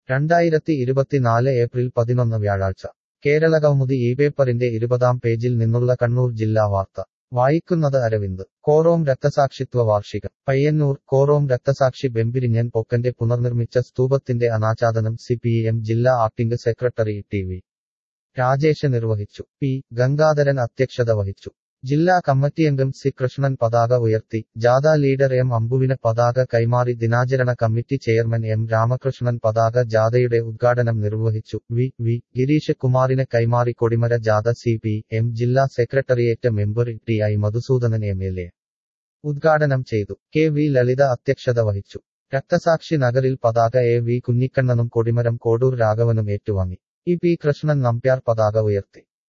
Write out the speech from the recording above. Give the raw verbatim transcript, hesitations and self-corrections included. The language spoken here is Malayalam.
രണ്ടായിരത്തി ഇരുപത്തിനാല് ഏപ്രിൽ പതിനൊന്ന് വ്യാഴാഴ്ച കേരളകൗമുദി ഈ പേപ്പറിന്റെ ഇരുപതാം പേജിൽ നിന്നുള്ള കണ്ണൂർ ജില്ലാ വാർത്ത വായിക്കുന്നത് അരവിന്ദ്. കോറോം രക്തസാക്ഷിത്വ വാർഷികം പയ്യന്നൂർ. കോറോം രക്തസാക്ഷി ബെമ്പിരിഞ്ഞൻ പൊക്കന്റെ പുനർനിർമ്മിച്ച സ്തൂപത്തിന്റെ അനാച്ഛാദനം സി പി എം ജില്ലാ acting secretary T V Rajesh നിർവഹിച്ചു. പി ഗംഗാധരൻ അധ്യക്ഷത വഹിച്ചു. ജില്ലാ കമ്മിറ്റിയംഗം സി കൃഷ്ണൻ പതാക ഉയർത്തി. ജാഥ ലീഡർ എം അമ്പുവിന് പതാക കൈമാറി. ദിനാചരണ കമ്മിറ്റി ചെയർമാൻ എം രാമകൃഷ്ണൻ പതാക ജാഥയുടെ ഉദ്ഘാടനം നിർവഹിച്ചു. വി വി ഗിരീഷ് കുമാറിന് കൈമാറി. കൊടിമര ജാഥ സി പി എം ജില്ലാ secretariat member T I Madhusudanan M L A ഉദ്ഘാടനം ചെയ്തു. കെ വി ലളിത അധ്യക്ഷത വഹിച്ചു. രക്തസാക്ഷി നഗറിൽ പതാക എ വി കുഞ്ഞിക്കണ്ണനും കൊടിമരം കോടൂർ രാഘവനും ഏറ്റുവാങ്ങി. ഇ പി കൃഷ്ണൻ നമ്പ്യാർ പതാക ഉയർത്തി.